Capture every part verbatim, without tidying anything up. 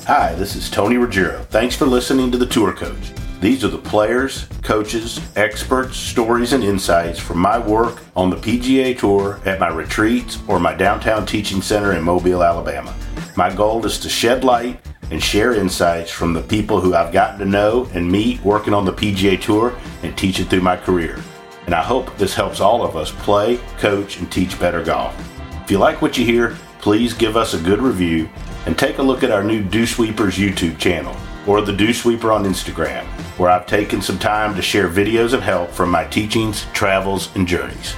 Hi, this is Tony Ruggiero. Thanks for listening to The Tour Coach. These are the players, coaches, experts, stories, and insights from my work on the P G A Tour at my retreats or my downtown teaching center in Mobile, Alabama. My goal is to shed light and share insights from the people who I've gotten to know and meet working on the P G A Tour and teach it through my career. And I hope this helps all of us play, coach, and teach better golf. If you like what you hear, please give us a good review and take a look at our new Dew Sweepers YouTube channel or the Dew Sweeper on Instagram, where I've taken some time to share videos of help from my teachings, travels, and journeys.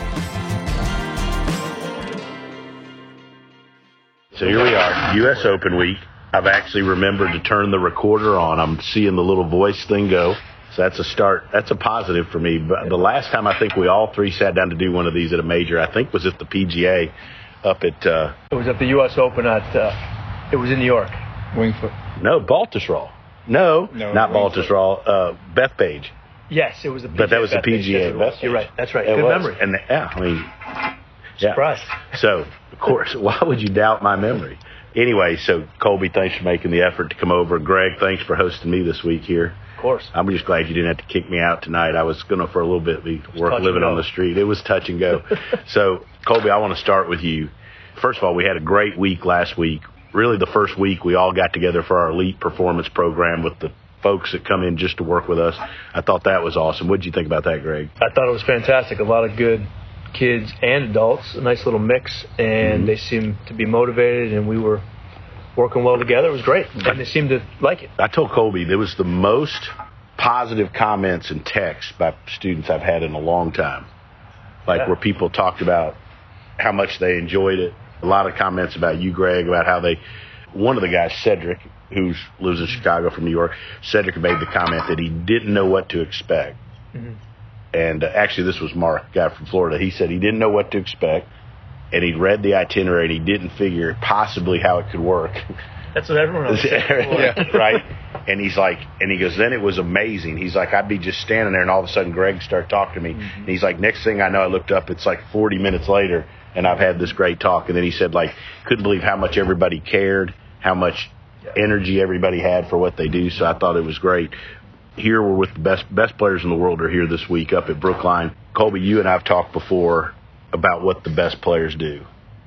So here we are, U S Open week. I've actually remembered to turn the recorder on. I'm seeing the little voice thing go. So that's a start. That's a positive for me. But the last time I think we all three sat down to do one of these at a major, I think was at the P G A up at... Uh, it was at the U S Open at... Uh, it was in New York. Wingfoot. No, Baltusrol. No, no not Baltusrol. Uh, Bethpage. Yes, it was the P G A. But that was the P G A. Bethpage. You're right. That's right. It Good was. memory. And the, yeah, I mean... Yeah. Surprised. So, of course, why would you doubt my memory? Anyway, so Colby, thanks for making the effort to come over. Greg, thanks for hosting me this week here. Of course. I'm just glad you didn't have to kick me out tonight. I was going to, for a little bit, be work living on the street. It was touch and go. So, Colby, I want to start with you. First of all, we had a great week last week. Really, the first week we all got together for our elite performance program with the folks that come in just to work with us. I thought that was awesome. What did you think about that, Greg? I thought it was fantastic. A lot of good kids and adults, a nice little mix, and mm-hmm. they seemed to be motivated, and we were working well together. It was great, and they seemed to like it. I told Colby there was the most positive comments and texts by students I've had in a long time, like yeah. where people talked about how much they enjoyed it. A lot of comments about you, Greg, about how they, one of the guys, Cedric, who lives in Chicago from New York, Cedric made the comment that he didn't know what to expect. Mm-hmm. And uh, actually, this was Mark, guy from Florida. He said he didn't know what to expect, and he'd read the itinerary, and he didn't figure possibly how it could work. That's what everyone else said. Yeah, right? And he's like, and he goes, then it was amazing. He's like, I'd be just standing there, and all of a sudden Greg started talking to me. Mm-hmm. And he's like, next thing I know, I looked up, it's like forty minutes later, and I've had this great talk. And then he said, like, couldn't believe how much everybody cared, how much energy everybody had for what they do. So I thought it was great. Here we're with the best best players in the world are here this week up at Brookline. Colby, you and I have talked before about what the best players do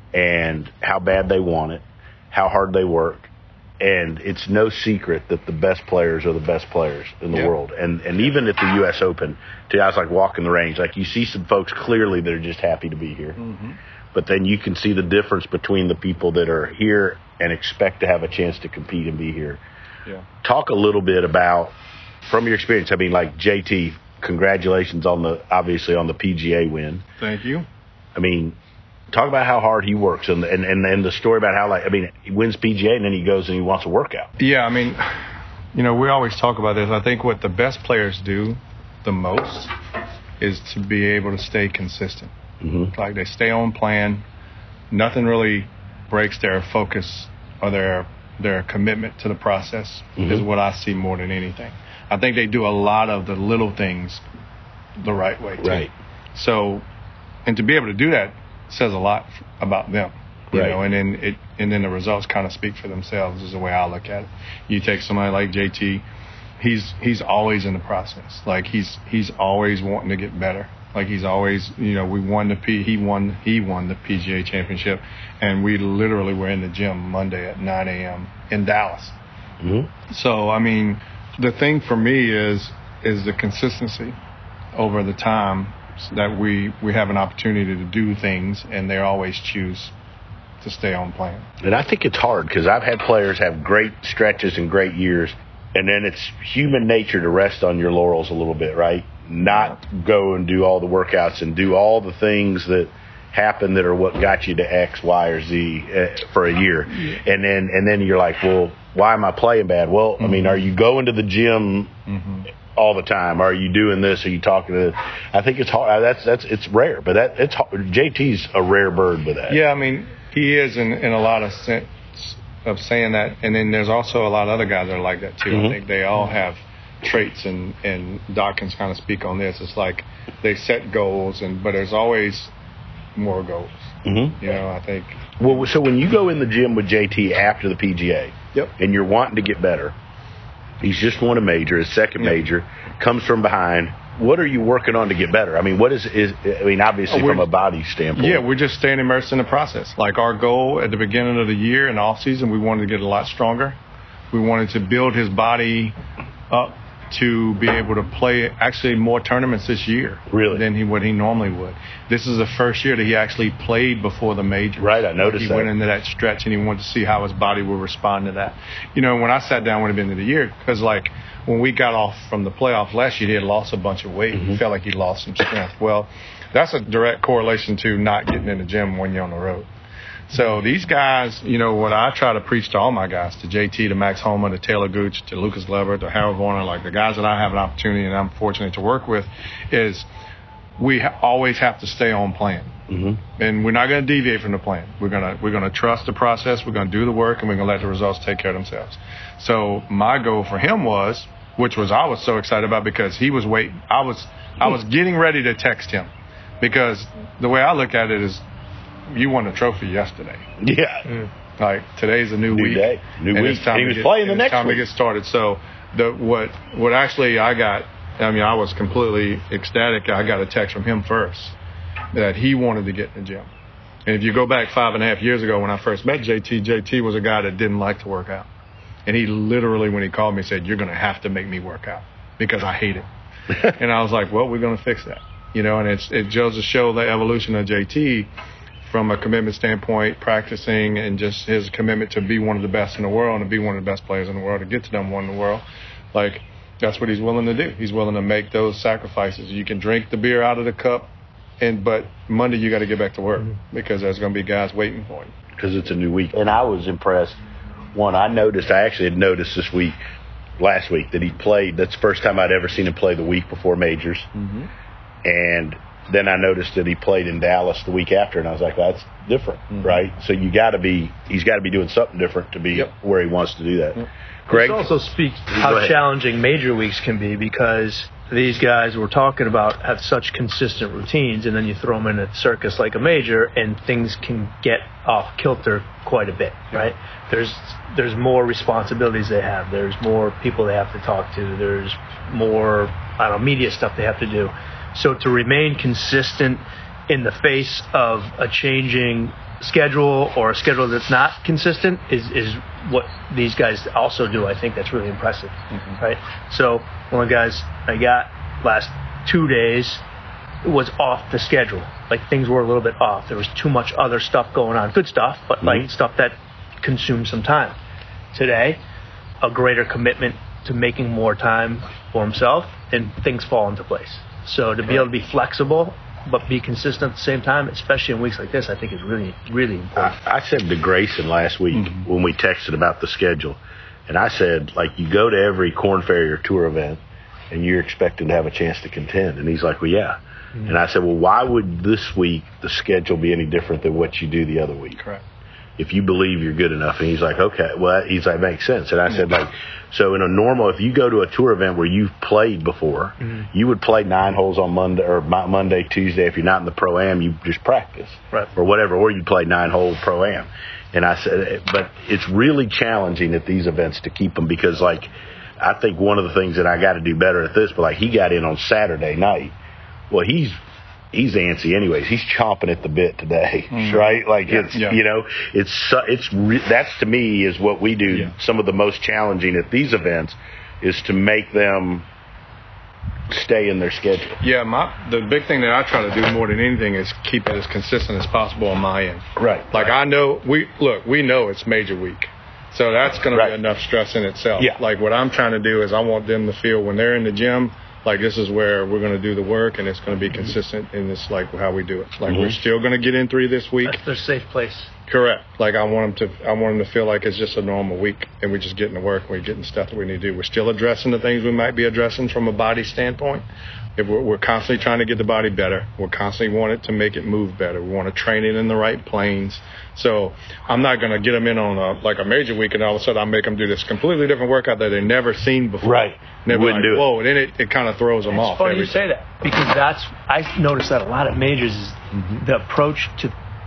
and how bad they want it, how hard they work. And it's no secret that the best players are the best players in the yep. world. And and even at the U S Open, to I was like walking the range, like you see some folks clearly that are just happy to be here. Mm-hmm. But then you can see the difference between the people that are here and expect to have a chance to compete and be here. Yeah. Talk a little bit about, from your experience, I mean, like J T, congratulations on the, obviously on the P G A win. Thank you. I mean, talk about how hard he works and, and, and, and the story about how, like, I mean, he wins P G A and then he goes and he wants a workout. Yeah, I mean, you know, we always talk about this. I think what the best players do the most is to be able to stay consistent. Mm-hmm. Like they stay on plan. Nothing really breaks their focus or their their commitment to the process mm-hmm. is what I see more than anything. I think they do a lot of the little things the right way too. Right. So, and to be able to do that says a lot about them, you right. know, and then it and then the results kind of speak for themselves is the way I look at it. You take somebody like J T, he's he's always in the process. Like he's he's always wanting to get better. Like he's always, you know, we won the P he won he won the P G A championship, and we literally were in the gym Monday at nine a.m. in Dallas. Mm-hmm. So I mean, the thing for me is is the consistency over the time that we we have an opportunity to do things, and they always choose to stay on plan. And I think it's hard because I've had players have great stretches and great years, and then it's human nature to rest on your laurels a little bit, right? Not go and do all the workouts and do all the things that happen that are what got you to X, Y, or Z uh, for a year. Yeah. And then and then you're like, well, why am I playing bad? Well, mm-hmm. I mean, are you going to the gym mm-hmm. all the time? Are you doing this? Are you talking to this? I think it's hard. That's that's it's rare, but that it's hard. J T's a rare bird with that. Yeah, I mean, he is in, in a lot of sense of saying that. And then there's also a lot of other guys that are like that too. Mm-hmm. I think they all have traits, and and Doc can kind of speak on this. It's like they set goals, and but there's always more goals. Mm-hmm. You know, I think. Well, so when you go in the gym with J T after the P G A, yep. and you're wanting to get better, he's just won a major, his second yep. major, comes from behind. What are you working on to get better? I mean, what is, is I mean, obviously oh, from a body standpoint. Yeah, we're just staying immersed in the process. Like our goal at the beginning of the year and off season, we wanted to get a lot stronger. We wanted to build his body up to be able to play actually more tournaments this year really? than he what he normally would. This is the first year that he actually played before the major. Right, I noticed he that. He went into that stretch and he wanted to see how his body would respond to that. You know, when I sat down at the end of the year, because like when we got off from the playoffs last year, he had lost a bunch of weight. Mm-hmm. He felt like he lost some strength. Well, that's a direct correlation to not getting in the gym when you're on the road. So these guys, you know, what I try to preach to all my guys, to J T, to Max Homa, to Taylor Gooch, to Lucas Lever, to Harold Varner, like the guys that I have an opportunity and I'm fortunate to work with, is we ha- always have to stay on plan. Mm-hmm. And we're not going to deviate from the plan. We're going to we're going to trust the process. We're going to do the work, and we're going to let the results take care of themselves. So my goal for him was, which was I was so excited about because he was waiting. I was I was getting ready to text him because the way I look at it is, you won a trophy yesterday. Yeah. Mm. Like today's a new, new week. Day. New and week. It's time and he to was get, playing the next it's time week. to get started. So the what what actually I got, I mean, I was completely ecstatic. I got a text from him first that he wanted to get in the gym. And if you go back five and a half years ago when I first met J T, J T was a guy that didn't like to work out. And he literally, when he called me, said, "You're going to have to make me work out because I hate it." And I was like, well, we're going to fix that. You know, and it's, it goes to show the evolution of J T from a commitment standpoint, practicing, and just his commitment to be one of the best in the world and to be one of the best players in the world, to get to number one in the world. Like, that's what he's willing to do. He's willing to make those sacrifices. You can drink the beer out of the cup, and but Monday you got to get back to work mm-hmm. because there's going to be guys waiting for you. Because it's a new week. And I was impressed. One, I noticed, I actually had noticed this week, last week, that he played. That's the first time I'd ever seen him play the week before majors. Mm-hmm. And then I noticed that he played in Dallas the week after, and I was like, that's different, mm-hmm. right? So you got to be, he's got to be doing something different to be yep. where he wants to do that. Yep. Greg? This also speaks how challenging major weeks can be because these guys we're talking about have such consistent routines, and then you throw them in a circus like a major, and things can get off kilter quite a bit, right? There's there's more responsibilities they have. There's more people they have to talk to. There's more, I don't know, media stuff they have to do. So to remain consistent in the face of a changing schedule or a schedule that's not consistent is, is what these guys also do. I think that's really impressive, mm-hmm. right? So one of the guys I got last two days was off the schedule. Like things were a little bit off. There was too much other stuff going on. Good stuff, but mm-hmm. like stuff that consumed some time. Today, a greater commitment to making more time for himself, and things fall into place. So to be able to be flexible but be consistent at the same time, especially in weeks like this, I think is really, really important. I, I said to Grayson last week mm-hmm. when we texted about the schedule, and I said, like, you go to every Corn Ferry or tour event, and you're expecting to have a chance to contend. And he's like, well, yeah. Mm-hmm. And I said, well, why would this week the schedule be any different than what you do the other week? Correct. If you believe you're good enough. And he's like, okay, well, he's like, makes sense. And I said, like, so in a normal, if you go to a tour event where you've played before, mm-hmm. you would play nine holes on Monday or Monday, Tuesday. If you're not in the Pro-Am, you just practice right. or whatever, or you play nine hole Pro-Am. And I said, but it's really challenging at these events to keep them because, like, I think one of the things that I got to do better at this, but like he got in on Saturday night. Well, he's he's antsy anyways. He's chomping at the bit today, mm. right? Like yeah, it's, yeah. you know, it's, it's, re- that's to me is what we do. Yeah. Some of the most challenging at these events is to make them stay in their schedule. Yeah, my, the big thing that I try to do more than anything is keep it as consistent as possible on my end. Right. Like right. I know, we, look, we know it's major week. So that's going right. to be enough stress in itself. Yeah. Like what I'm trying to do is I want them to feel when they're in the gym, like this is where we're going to do the work and it's going to be consistent in this, like how we do it. Like mm-hmm. we're still going to get in three this week. That's their safe place. Correct. Like I want them to, I want them to feel like it's just a normal week and we're just getting to work and we're getting stuff that we need to do. We're still addressing the things we might be addressing from a body standpoint. If we're, we're constantly trying to get the body better. We're constantly wanting to make it move better. We want to train it in the right planes. So I'm not going to get them in on a, like a major week and all of a sudden I make them do this completely different workout that they've never seen before. Right. Never wouldn't like, do it. Whoa, and then it, it kind of throws them it's off. It's funny you say that because that's, I noticed that a lot at majors is mm-hmm. the approach to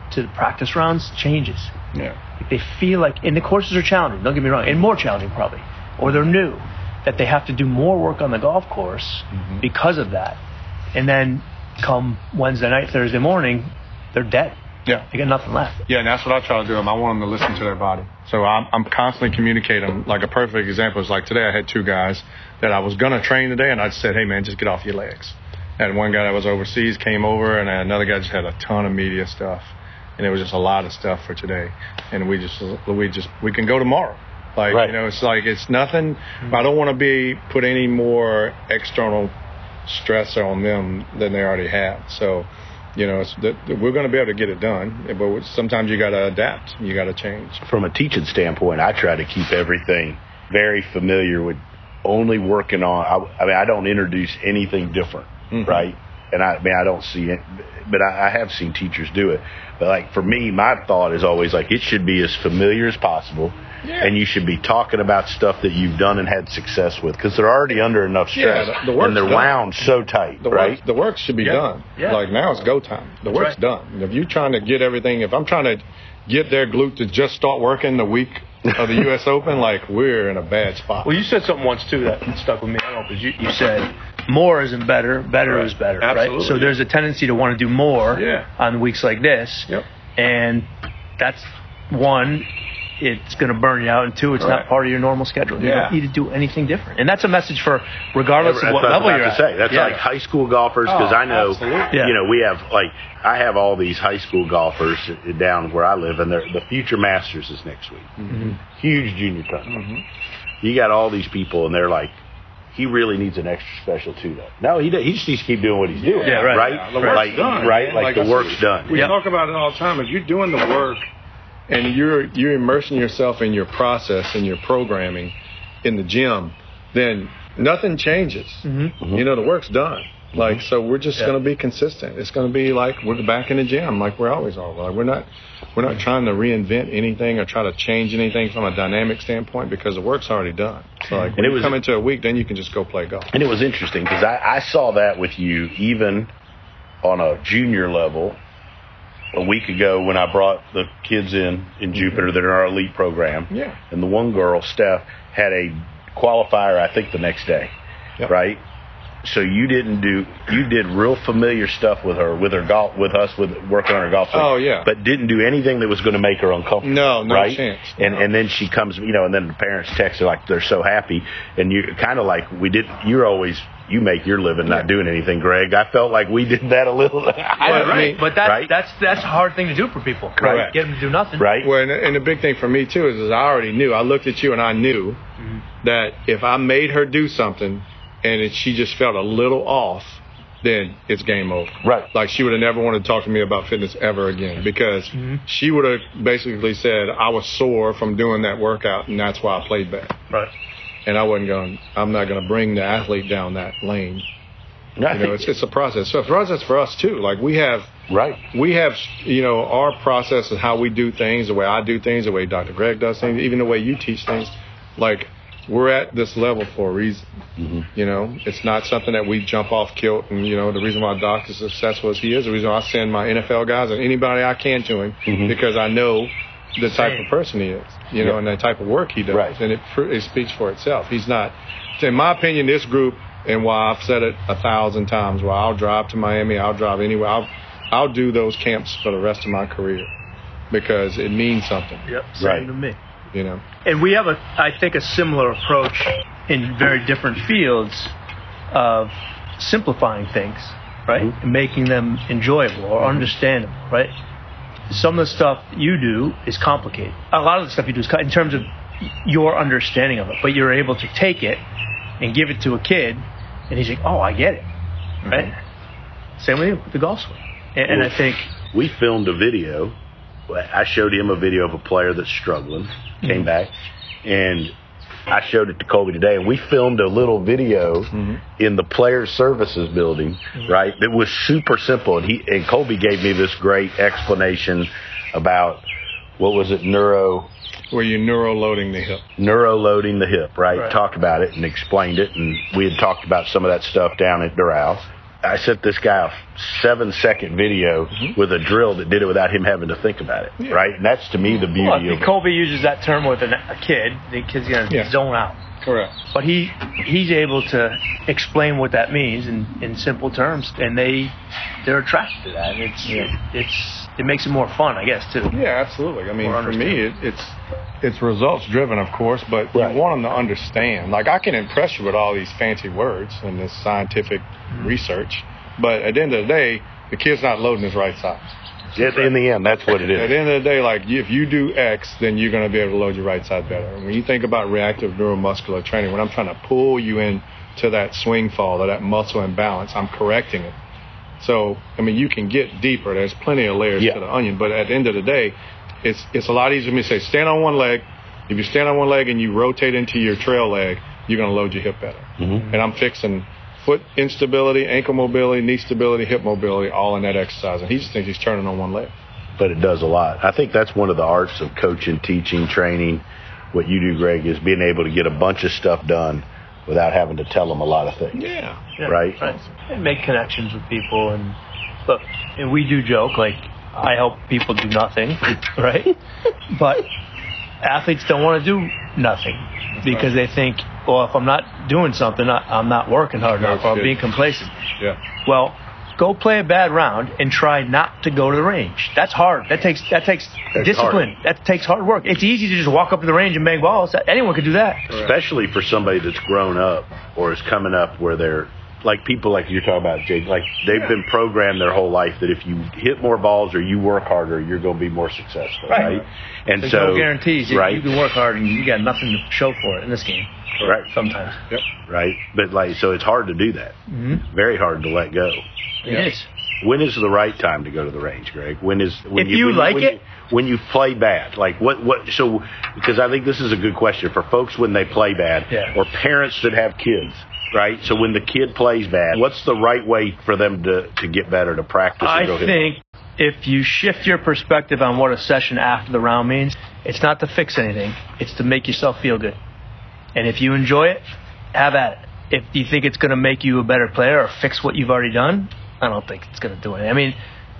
to the practice rounds changes. Yeah. Like they feel like, and the courses are challenging, don't get me wrong, and more challenging probably, or they're new, that they have to do more work on the golf course mm-hmm. because of that. And then come Wednesday night, Thursday morning, they're dead. Yeah. They got nothing left. Yeah, and that's what I try to do. I want them to listen to their body. So I'm, I'm constantly communicating. Like a perfect example is like today I had two guys that I was going to train today, and I said, hey, man, just get off your legs. And one guy that was overseas came over, and another guy just had a ton of media stuff. And it was just a lot of stuff for today. And we just, we just, we can go tomorrow. Like, right. you know, it's like, it's nothing. Mm-hmm. I don't want to be, put any more external stressor on them than they already have. So, you know, it's that we're going to be able to get it done, but sometimes you got to adapt. You got to change. From a teaching standpoint, I try to keep everything very familiar with only working on. I, I mean, I don't introduce anything different, mm-hmm. right? And I, I mean, I don't see it, but I, I have seen teachers do it. But like for me, my thought is always like it should be as familiar as possible. Yeah. And you should be talking about stuff that you've done and had success with because they're already under enough stress, yeah, the, the and they're done. wound so tight, the right? Work, the work should be yeah. done. Yeah. Like now it's go time. The That's work's right. done. If you're trying to get everything, if I'm trying to get their glute to just start working the week of the U S Open, like we're in a bad spot. Well, you said something once too that stuck with me. I don't know, because you, you said more isn't better, better right. is better, Absolutely. right? So there's a tendency to want to do more yeah. on weeks like this, yep. and that's one. It's going to burn you out, and two, it's right. not part of your normal schedule. You yeah. don't need to do anything different, and that's a message for regardless That's of what what level I was you're about to at. say. That's yeah. like high school golfers because oh, I know, absolutely. you know, we have like I have all these high school golfers down where I live, and they're, the Future Masters is next week. Mm-hmm. Huge junior tournament. Mm-hmm. You got all these people, and they're like, he really needs an extra special too, though. No, he he just needs to keep doing what he's doing. Yeah, right. Right. Yeah, the work's like, done, right. man. Like, like the work's done. We yep. talk about it all the time. If you're doing the work and you're you're immersing yourself in your process and your programming in the gym, then nothing changes. Mm-hmm. You know, the work's done. Like, so we're just yeah. going to be consistent. It's going to be like we're back in the gym, like we always are. Like we're not, we're not trying to reinvent anything or try to change anything from a dynamic standpoint because the work's already done. So like when and it you was, come into a week, then you can just go play golf. And it was interesting because I, I saw that with you even on a junior level a week ago when I brought the kids in in Jupiter that are in our elite program. Yeah. And the one girl, Steph, had a qualifier, I think, the next day, Yep. right? So you didn't do you did real familiar stuff with her, with her golf, with us, with working on her golf swing. Oh, yeah. But didn't do anything that was going to make her uncomfortable. No, no right? chance. And No. and then she comes, you know, and then the parents text her like they're so happy, and you kind of like we did. You're always you make your living not Yeah. doing anything, Greg. I felt like we did that a little. Well, right. But that, right? that's that's a hard thing to do for people. Correct. Get them to do nothing. Right. Well, and, and the big thing for me too is, is I already knew. I looked at you and I knew Mm-hmm. that if I made her do something and it, she just felt a little off, then it's game over. Right. Like she would have never wanted to talk to me about fitness ever again because Mm-hmm. she would have basically said I was sore from doing that workout and that's why I played bad. Right. And I wasn't going. I'm not going to bring the athlete down that lane. I You know, think- it's it's a process. So it's a process for us too. Like we have. right. We have, you know, our process of how we do things, the way I do things, the way Doctor Greg does things, even the way you teach things. Like, we're at this level for a reason. Mm-hmm. You know, it's not something that we jump off kilt. And, you know, the reason why Doc is successful as he is, the reason why I send my N F L guys and anybody I can to him, Mhm. because I know the type Same. of person he is, you know, Yeah. and the type of work he does. Right. And it, pr- it speaks for itself. He's not, in my opinion, this group, and why I've said it a thousand times, why I'll drive to Miami, I'll drive anywhere, I'll, I'll do those camps for the rest of my career because it means something, Yep. Same Right. to me. you know. And we have a, I think, a similar approach in very different fields of simplifying things, right? Mhm. And making them enjoyable or understandable, right? Some of the stuff you do is complicated. A lot of the stuff you do is co- in terms of your understanding of it, but you're able to take it and give it to a kid, and he's like, "Oh, I get it," right? Same with you with the golf swing, and, and I think We filmed a video. I showed him a video of a player that's struggling, came Mhm. back, and I showed it to Colby today, and we filmed a little video Mhm. in the player services building, right? That was super simple, and he and Colby gave me this great explanation about what was it, neuro Where you're neuro loading the hip. neuro loading the hip, right? Right. Talked about it and explained it, and we had talked about some of that stuff down at Doral. I sent this guy a seven second video mm-hmm. with a drill that did it without him having to think about it, yeah. right? And that's to me the beauty well, of it. Colby uses that term with a, a kid. The kid's going to yeah. zone out. Correct. But he he's able to explain what that means in, in simple terms, and they they're attracted to that. And it's yeah. it, it's it makes it more fun, I guess, too. Yeah, absolutely. I mean, for me, it, it's it's results driven, of course, but right. you want them to understand. Like, I can impress you with all these fancy words and this scientific mm-hmm. research, but at the end of the day, the kid's not loading his right side. Yeah, in the end, that's what it is. At the end of the day, like, if you do X, then you're going to be able to load your right side better. And when you think about reactive neuromuscular training, when I'm trying to pull you into that swing fall or that muscle imbalance, I'm correcting it. So, I mean, you can get deeper. There's plenty of layers yeah. to the onion. But at the end of the day, it's it's a lot easier for me to say, stand on one leg. If you stand on one leg and you rotate into your trail leg, you're going to load your hip better. Mm-hmm. And I'm fixing foot instability, ankle mobility, knee stability, hip mobility, all in that exercise. And he just thinks he's turning on one leg. But it does a lot. I think that's one of the arts of coaching, teaching, training. What you do, Greg, is being able to get a bunch of stuff done without having to tell them a lot of things. Yeah. yeah right? right? And make connections with people. And look, and we do joke, like, I help people do nothing, right? But athletes don't want to do nothing because they think, well, if I'm not doing something, I'm not working hard enough, or I'm being complacent. Yeah. Well, go play a bad round and try not to go to the range. That's hard. That takes that takes That's discipline. Hard. That takes hard work. It's easy to just walk up to the range and bang balls. Anyone could do that. Especially for somebody that's grown up or is coming up where they're like people like you're talking about, Jake. Like they've yeah. been programmed their whole life that if you hit more balls or you work harder, you're going to be more successful, right? right? And There's so no guarantees. Right? You can work hard and you got nothing to show for it in this game. Right. Sometimes. Yep. Right. But like, so it's hard to do that. Mm-hmm. Very hard to let go. It yeah. is. When is the right time to go to the range, Greg? When is when if you, you when like when it? You, when you play bad, like what what? So because I think this is a good question for folks when they play bad, yeah. or parents that have kids, right? So when the kid plays bad, what's the right way for them to to get better, to practice? I and go think hit? If you shift your perspective on what a session after the round means, it's not to fix anything; it's to make yourself feel good. And if you enjoy it, have at it. If you think it's going to make you a better player or fix what you've already done, I don't think it's going to do anything. I mean,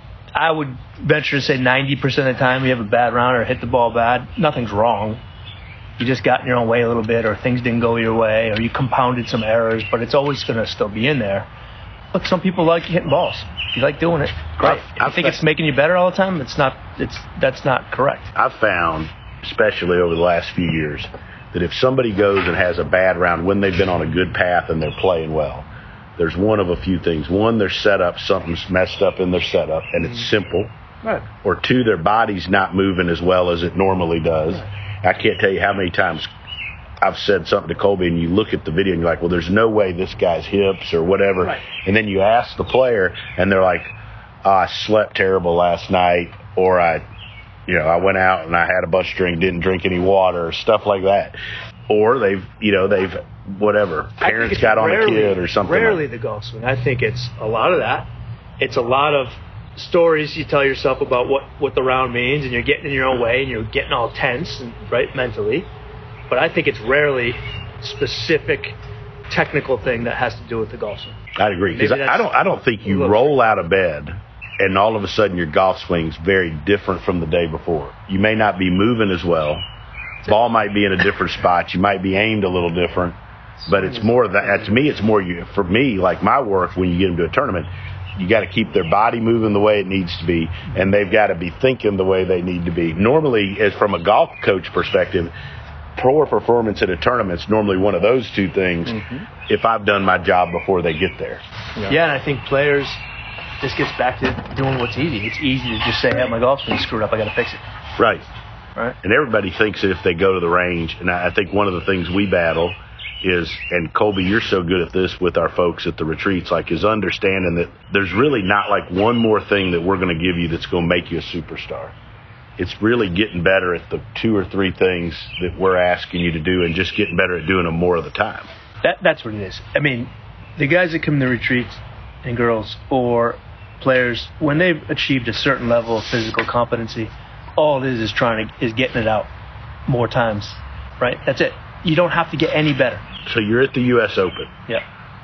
I would venture to say ninety percent of the time you have a bad round or hit the ball bad, nothing's wrong. You just got in your own way a little bit, or things didn't go your way, or you compounded some errors, but it's always going to still be in there. Look, some people like hitting balls. You like doing it. Great. If you think it's making you better all the time, it's not. It's that's not correct. I've found, especially over the last few years, that if somebody goes and has a bad round when they've been on a good path and they're playing well, there's one of a few things. One, their setup, something's messed up in their setup, and it's mm-hmm. simple. Right. Or two, their body's not moving as well as it normally does. Right. I can't tell you how many times I've said something to Colby, and you look at the video and you're like, well, there's no way this guy's hips or whatever. Right. And then you ask the player, and they're like, oh, I slept terrible last night, or I, you know, I went out and I had a bunch of drink, didn't drink any water, or stuff like that. Or they've, you know, they've, whatever, parents got on rarely, a kid or something. Rarely like. the golf swing. I think it's a lot of that. It's a lot of stories you tell yourself about what, what the round means, and you're getting in your own way, and you're getting all tense, and, right, mentally. But I think it's rarely specific technical thing that has to do with the golf swing. I'd agree, because I, I don't, I don't think you roll out of bed and all of a sudden your golf swing's very different from the day before. You may not be moving as well. Ball might be in a different spot. You might be aimed a little different, but it's more that to me. It's more you for me. Like my work, when you get them to a tournament, you got to keep their body moving the way it needs to be, and they've got to be thinking the way they need to be. Normally, as from a golf coach perspective, poor performance at a tournament's normally one of those two things. Mm-hmm. If I've done my job before they get there, yeah. yeah, and I think players. This gets back to doing what's easy. It's easy to just say, hey, my golf swing screwed up, I got to fix it. Right. Right. And everybody thinks that if they go to the range, and I think one of the things we battle is, and Colby, you're so good at this with our folks at the retreats, like is understanding that there's really not like one more thing that we're going to give you that's going to make you a superstar. It's really getting better at the two or three things that we're asking you to do and just getting better at doing them more of the time. That That's what it is. I mean, the guys that come to retreats and girls or players, when they've achieved a certain level of physical competency, all it is is trying to is getting it out more times, right? That's it. You don't have to get any better. So you're at the U S Open. Yeah.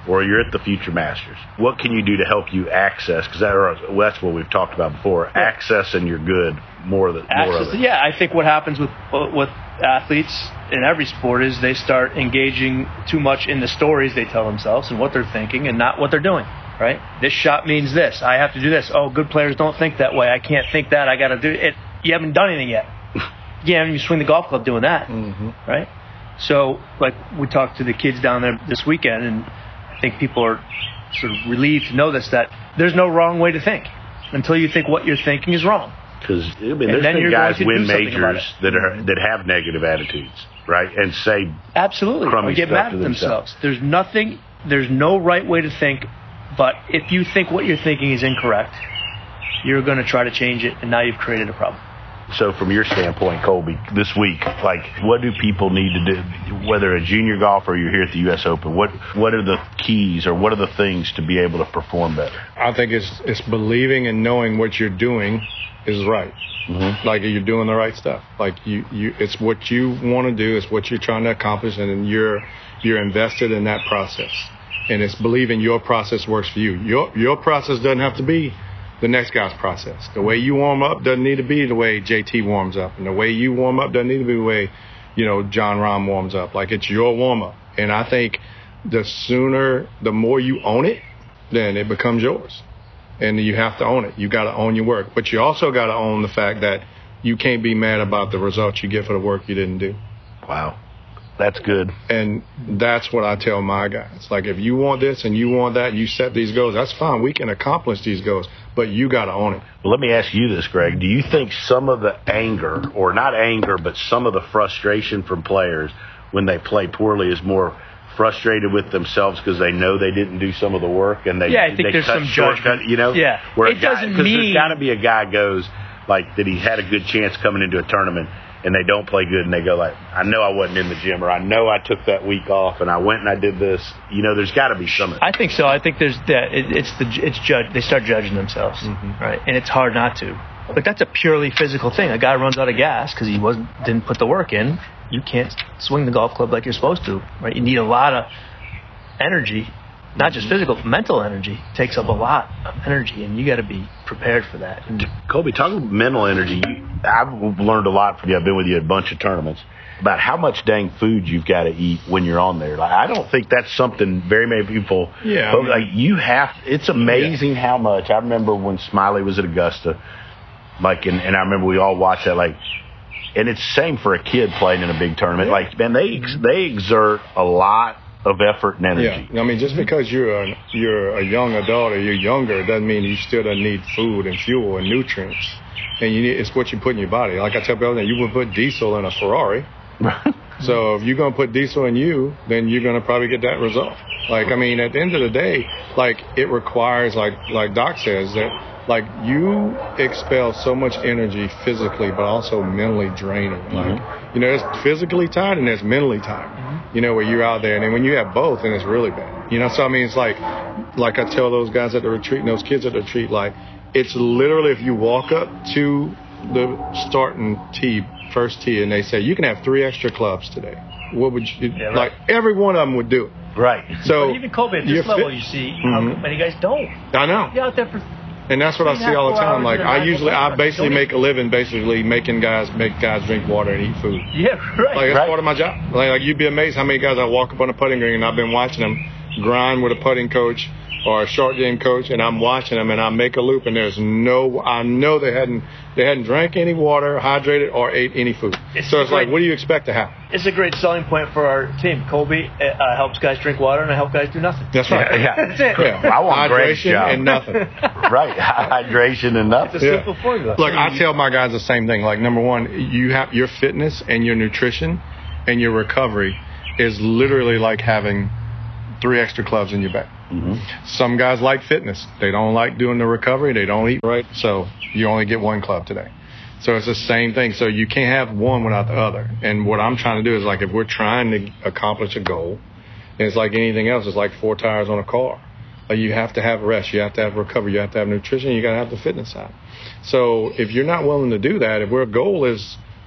or you're at the Future Masters. What can you do to help you access? Because that, well, that's what we've talked about before. Yeah. Access and you're good more, than, more of it. Yeah, I think what happens with with athletes in every sport is they start engaging too much in the stories they tell themselves and what they're thinking and not what they're doing. Right? This shot means this. I have to do this. Oh, good players don't think that way. I can't think that. I got to do it. You haven't done anything yet. You haven't even swing the golf club doing that. Mm-hmm. Right? So, like, we talked to the kids down there this weekend, and I think people are sort of relieved to know this, that there's no wrong way to think until you think what you're thinking is wrong. Because I mean, there's been guys win majors that are that have negative attitudes, right? And say absolutely, crummy or get stuff mad to at themselves. themselves. There's nothing. There's no right way to think, but if you think what you're thinking is incorrect, you're going to try to change it, and now you've created a problem. So from your standpoint, Colby, this week, like, what do people need to do, whether a junior golfer or you're here at the U S Open, what what are the keys or what are the things to be able to perform better? I think it's it's believing and knowing what you're doing is right. Mm-hmm. Like, you're doing the right stuff. Like, you, you it's what you want to do, it's what you're trying to accomplish, and you're you're invested in that process. And it's believing your process works for you. Your your process doesn't have to be the next guy's process. The way you warm up doesn't need to be the way J T warms up. And the way you warm up doesn't need to be the way, you know, John Rahm warms up. Like, it's your warm up. And I think the sooner, the more you own it, then it becomes yours. And you have to own it. You got to own your work. But you also got to own the fact that you can't be mad about the results you get for the work you didn't do. Wow. That's good. And that's what I tell my guys. Like, if you want this and you want that, you set these goals, that's fine. We can accomplish these goals, but you got to own it. Well, let me ask you this, Greg. Do you think some of the anger, or not anger, but some of the frustration from players when they play poorly is more frustrated with themselves because they know they didn't do some of the work and they yeah, I think they there's cut some shortcut, judgment. You know, yeah, where it a guy, doesn't because mean there's got to be a guy goes like that he had a good chance coming into a tournament and they don't play good and they go like, I know I wasn't in the gym, or I know I took that week off and I went and I did this. You know, there's got to be some. I think so. I think there's that. It, it's the it's judge. They start judging themselves, mm-hmm. right? And it's hard not to. But that's a purely physical thing. A guy runs out of gas because he wasn't didn't put the work in. You can't swing the golf club like you're supposed to, right? You need a lot of energy, not just physical, mental energy. It takes up a lot of energy, and you got to be prepared for that. And Colby, talking about mental energy, you, I've learned a lot from you. I've been with you at a bunch of tournaments about how much dang food you've got to eat when you're on there. Like, I don't think that's something very many people. Yeah, but I mean, like you have. It's amazing yeah. how much. I remember when Smiley was at Augusta, like, and, and I remember we all watched that, like. And it's the same for a kid playing in a big tournament. Yeah. Like, man, they they exert a lot of effort and energy. Yeah, I mean, just because you're a, you're a young adult or you're younger doesn't mean you still don't need food and fuel and nutrients. And you need, it's what you put in your body. Like I tell people, you would put diesel in a Ferrari. So if you're going to put diesel in you, then you're going to probably get that result. Like, I mean, at the end of the day, like, it requires, like like Doc says, that like you expel so much energy physically, but also mentally draining. Like, mm-hmm. you know, it's physically tired and it's mentally tired. Mm-hmm. You know, where you're out there, and then when you have both, then it's really bad. You know, so I mean, it's like, like I tell those guys at the retreat and those kids at the retreat, like, it's literally if you walk up to the starting tee, first tee, and they say you can have three extra clubs today. What would you yeah, right. like? Every one of them would do it. Right. So but even Colby at this level, fit. You see mm-hmm. how many guys don't. I know. You're out there for. And that's what I see all the time. Like, I usually, I basically make a living basically making guys make guys drink water and eat food. Yeah, right. Like, that's right. part of my job. Like, like, you'd be amazed how many guys I walk up on a putting green and I've been watching them grind with a putting coach or a short game coach, and I'm watching them and I make a loop and there's no, I know they hadn't, they hadn't drank any water, hydrated, or ate any food. It's so it's great, like, what do you expect to happen? It's a great selling point for our team. Colby uh, helps guys drink water, and I help guys do nothing. That's right. Yeah, yeah. That's it. Yeah. I want hydration and nothing. Right, hydration and nothing. It's a simple yeah. formula. Look, I tell my guys the same thing. Like, number one, you have your fitness and your nutrition and your recovery is literally like having three extra clubs in your bag. Mm-hmm. Some guys like fitness. They don't like doing the recovery. They don't eat right. So you only get one club today. So it's the same thing. So you can't have one without the other. And what I'm trying to do is, like, if we're trying to accomplish a goal, and it's like anything else, it's like four tires on a car. Like, you have to have rest. You have to have recovery. You have to have nutrition. You got to have the fitness side. So if you're not willing to do that, if our goal is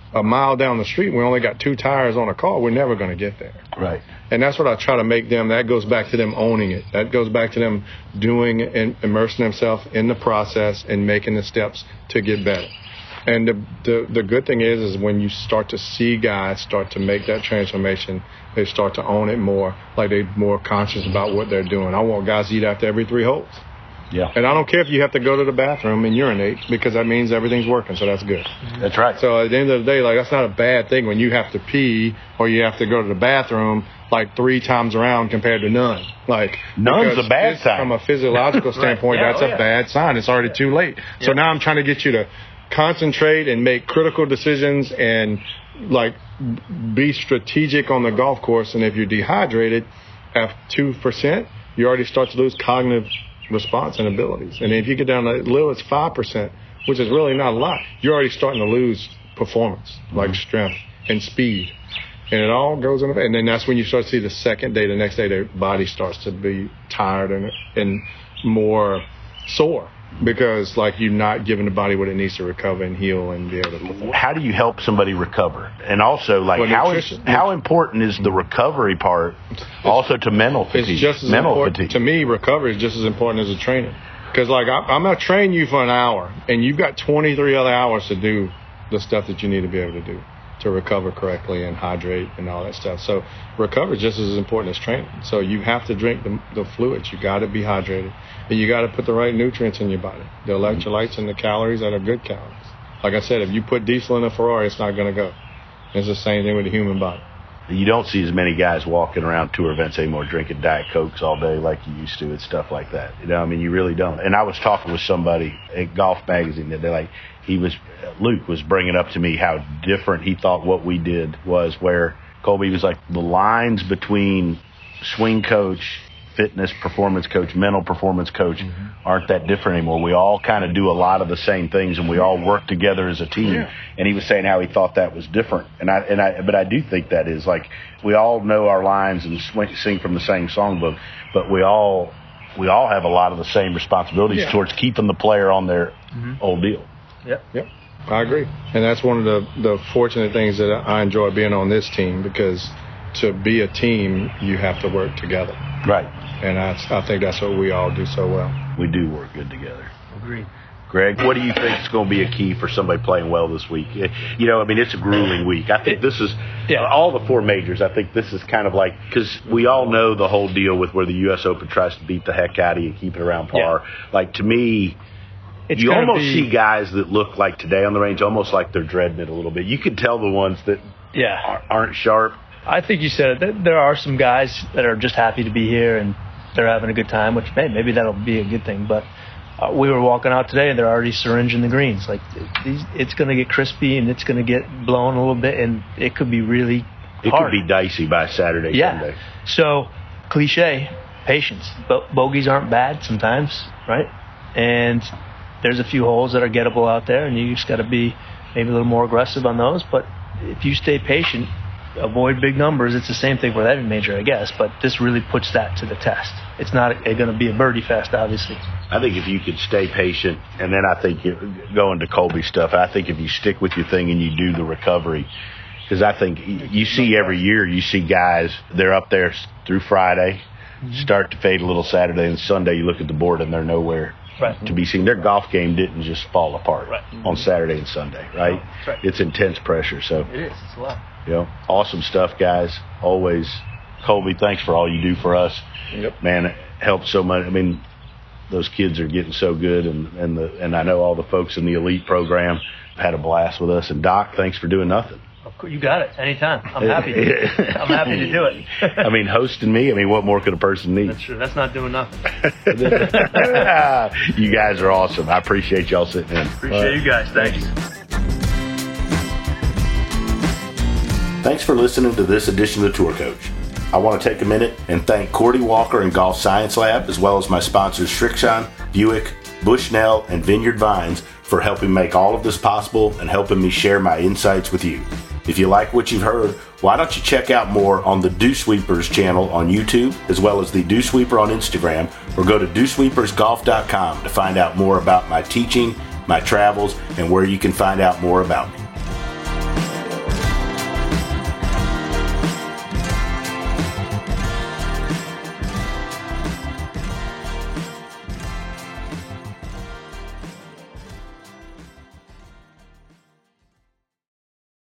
a mile down the street and we only got two tires on a car, we're never going to get there. Right. And that's what I try to make them. That goes back to them owning it. That goes back to them doing and immersing themselves in the process and making the steps to get better. And the, the the good thing is, is when you start to see guys start to make that transformation, they start to own it more, like they're more conscious about what they're doing. I want guys to eat after every three holes. Yeah. And I don't care if you have to go to the bathroom and urinate, because that means everything's working, so that's good. That's right. So at the end of the day, like, that's not a bad thing when you have to pee or you have to go to the bathroom like three times around compared to none. Like, none's a bad sign. From a physiological standpoint, right. yeah, that's oh, a yeah. bad sign. It's already too late. So Yep. now I'm trying to get you to concentrate and make critical decisions and, like, be strategic on the golf course. And if you're dehydrated at two percent, you already start to lose cognitive response and abilities. And if you get down to little, it's five percent, which is really not a lot. You're already starting to lose performance, like mm-hmm. strength and speed. And it all goes in. And then that's when you start to see the second day, the next day, their body starts to be tired and, and more sore, because, like, you're not giving the body what it needs to recover and heal and be able to perform. How do you help somebody recover? And also, like, Well, how is, nutrition. how important is the recovery part also to mental fatigue? It's just as mental important. fatigue. To me, recovery is just as important as a training. Because, like, I, I'm going to train you for an hour, and you've got twenty-three other hours to do the stuff that you need to be able to do to recover correctly and hydrate and all that stuff. So recovery is just as important as training. So you have to drink the, the fluids. You got to be hydrated. And you got to put the right nutrients in your body, the electrolytes and the calories that are good calories. Like I said, if you put diesel in a Ferrari, it's not going to go. It's the same thing with the human body. You don't see as many guys walking around tour events anymore drinking Diet Cokes all day like you used to and stuff like that. You know, I mean, you really don't. And I was talking with somebody at Golf Magazine that they like, he was, Luke was bringing up to me how different he thought what we did was, where Colby was like, the lines between swing coach, fitness performance coach, mental performance coach mm-hmm. aren't that different anymore. We all kind of do a lot of the same things, and we all work together as a team. Yeah. And he was saying how he thought that was different. And I, and I, but I do think that is, like, we all know our lines and swing, sing from the same songbook, but we all, we all have a lot of the same responsibilities yeah. towards keeping the player on their mm-hmm. old deal. Yep. Yep. I agree. And that's one of the, the fortunate things that I enjoy being on this team, because to be a team, you have to work together. Right. And I, I think that's what we all do so well. We do work good together. Agreed. Greg, what do you think is going to be a key for somebody playing well this week? You know, I mean, it's a grueling week. I think this is, yeah. all the four majors, I think this is kind of like, because we all know the whole deal with where the U S Open tries to beat the heck out of you and keep it around par. Yeah. Like, to me, it's you almost be, see guys that look like today on the range almost like they're dreading it a little bit. You can tell the ones that yeah. aren't sharp. I think you said it. There are some guys that are just happy to be here and they're having a good time, which hey, maybe that'll be a good thing. But uh, we were walking out today and they're already syringing the greens. Like, these, it's going to get crispy and it's going to get blown a little bit, and it could be really It hard. could be dicey by Saturday, yeah. Sunday. So, cliche, patience. But bogeys aren't bad sometimes, right? And there's a few holes that are gettable out there, and you just got to be maybe a little more aggressive on those. But if you stay patient, avoid big numbers. It's the same thing with every major, I guess, but this really puts that to the test. It's not going to be a birdie fest, obviously. I think if you could stay patient, and then I think you, going to Colby stuff, I think if you stick with your thing and you do the recovery, because I think you see every year, you see guys, they're up there through Friday, mm-hmm. start to fade a little Saturday, and Sunday you look at the board and they're nowhere right. to be seen. Their golf game didn't just fall apart right. mm-hmm. on Saturday and Sunday, right? No, right? It's intense pressure. So it is. It's a lot. You know, awesome stuff, guys. Always. Colby, thanks for all you do for us. Yep. Man, it helps so much. I mean, those kids are getting so good, and, and, the, and I know all the folks in the elite program had a blast with us. And, Doc, thanks for doing nothing. You got it. Anytime. I'm happy. I'm happy to do it. I mean, hosting me, I mean, what more could a person need? That's true. That's not doing nothing. You guys are awesome. I appreciate y'all sitting in. Appreciate uh, you guys. Thanks. Thanks for listening to this edition of Tour Coach. I want to take a minute and thank Cordy Walker and Golf Science Lab, as well as my sponsors Srixon, Buick, Bushnell, and Vineyard Vines for helping make all of this possible and helping me share my insights with you. If you like what you've heard, why don't you check out more on the Dew Sweepers channel on YouTube, as well as the Dew Sweeper on Instagram, or go to dew sweepers golf dot com to find out more about my teaching, my travels, and where you can find out more about me.